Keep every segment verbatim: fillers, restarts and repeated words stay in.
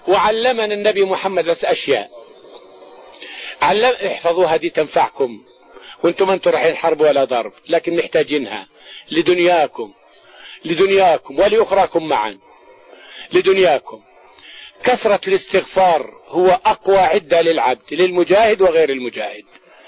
وعلمنا النبي محمد بس أشياء، علم احفظوها دي تنفعكم وانتم ما انتم رايحين حرب ولا ضرب، لكن محتاجينها لدنياكم لدنياكم ولأخراكم معا. لدنياكم كثرة الاستغفار هو أقوى عدة للعبد، للمجاهد وغير المجاهد.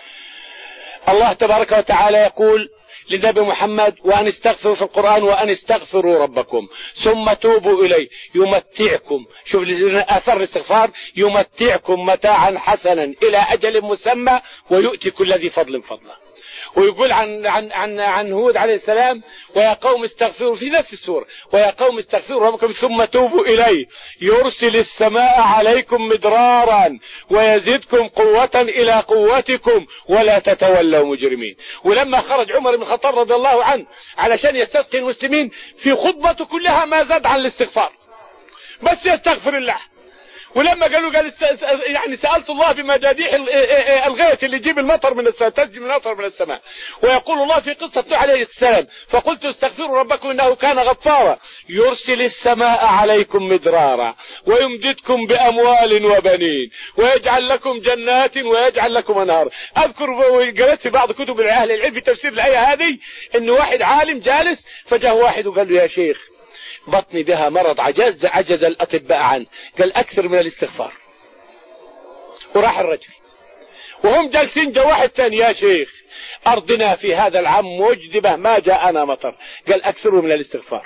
الله تبارك وتعالى يقول للنبي محمد وأن استغفروا في القرآن وأن استغفروا ربكم ثم توبوا إليه يمتعكم، شوف أثر الاستغفار، يمتعكم متاعا حسنا إلى أجل مسمى ويؤتي كل ذي فضل فضله. ويقول عن عن عن عن هود عليه السلام ويا قوم استغفروا في نفس السورة ويا قوم استغفروا ربكم ثم توبوا إليه يرسل السماء عليكم مدرارا ويزدكم قوة إلى قوتكم ولا تتولوا مجرمين. ولما خرج عمر بن الخطاب رضي الله عنه علشان يستسقي المسلمين في خطبته كلها ما زاد عن الاستغفار، بس يستغفر الله. ولما قالوا قال يعني سألت الله بمجاديح الغيث اللي يجيب المطر من السماء، تجي من المطر من السماء. ويقول الله في قصة نوح عليه السلام فقلت استغفروا ربكم إنه كان غفارا يرسل السماء عليكم مدرارا ويمددكم بأموال وبنين ويجعل لكم جنات ويجعل لكم أنهار. أذكر قرأت في بعض كتب أهل العلم في تفسير الآية هذه إن واحد عالم جالس فجاه واحد وقال له يا شيخ بطني بها مرض عجز عجز الأطباء عنه، قال أكثر من الاستغفار. وراح الرجل وهم جالسين جا واحد ثاني يا شيخ أرضنا في هذا العام مجدبة ما جاءنا مطر، قال أكثر من الاستغفار.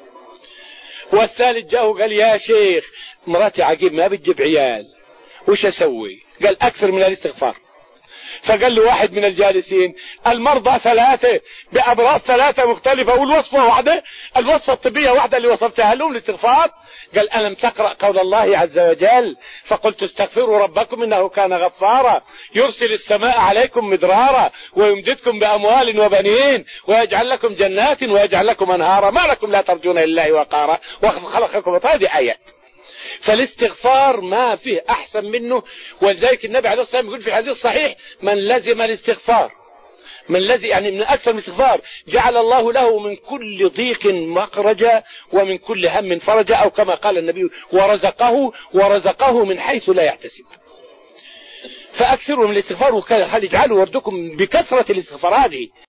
والثالث جاءه قال يا شيخ مراتي عقيم ما بتجيب عيال وش أسوي، قال أكثر من الاستغفار. فقال له واحد من الجالسين المرضى ثلاثة بأمراض ثلاثة مختلفة والوصفة واحدة، الوصفة الطبية واحدة اللي وصفتها لهم الاستغفار. قال ألم تقرأ قول الله عز وجل فقلت استغفروا ربكم إنه كان غفارا يرسل السماء عليكم مدرارا ويمددكم بأموال وبنين ويجعل لكم جنات ويجعل لكم أنهارا ما لكم لا ترجون لله وقارا وخلقكم هذه آيات. فالاستغفار ما فيه أحسن منه. ولذلك النبي عليه الصلاة والسلام يقول في الحديث الصحيح من لزم الاستغفار من لزم يعني من أكثر من الاستغفار جعل الله له من كل ضيق مخرجا ومن كل هم فرجا، أو كما قال النبي ورزقه ورزقه من حيث لا يحتسب. فأكثروا من الاستغفار وخلي اجعلوا وردكم بكثرة الاستغفار هذه.